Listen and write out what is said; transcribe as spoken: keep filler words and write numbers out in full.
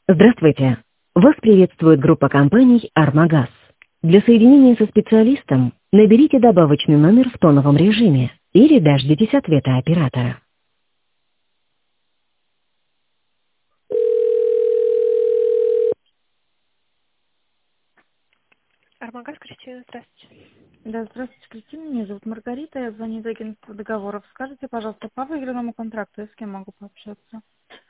Здравствуйте. Вас приветствует группа компаний «Армагаз». Для соединения со специалистом наберите добавочный номер в тоновом режиме или дождитесь ответа оператора. Армагаз, Кристина, здравствуйте. Да, здравствуйте, Кристина. Меня зовут Маргарита. Я звоню из агентства договоров. Скажите, пожалуйста, по выигранному контракту я с кем могу пообщаться?